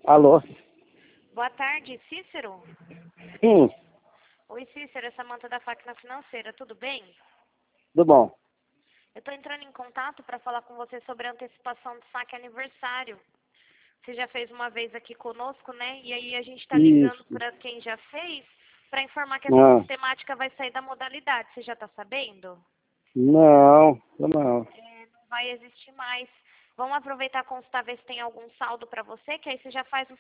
Alô? Boa tarde, Cícero. Sim, Oi, Cícero, é Samanta da Fáquina Financeira, tudo bem? tudo bom. Eu estou entrando em contato para falar com você sobre a antecipação do saque aniversário. Você já fez uma vez aqui conosco, né? E aí a gente está ligando Isso. para quem já fez para informar que essa Ah, sistemática vai sair da modalidade. Você já está sabendo? não, não. Não vai existir mais. Vamos aproveitar e consultar ver se tem algum saldo para você, que aí você já faz o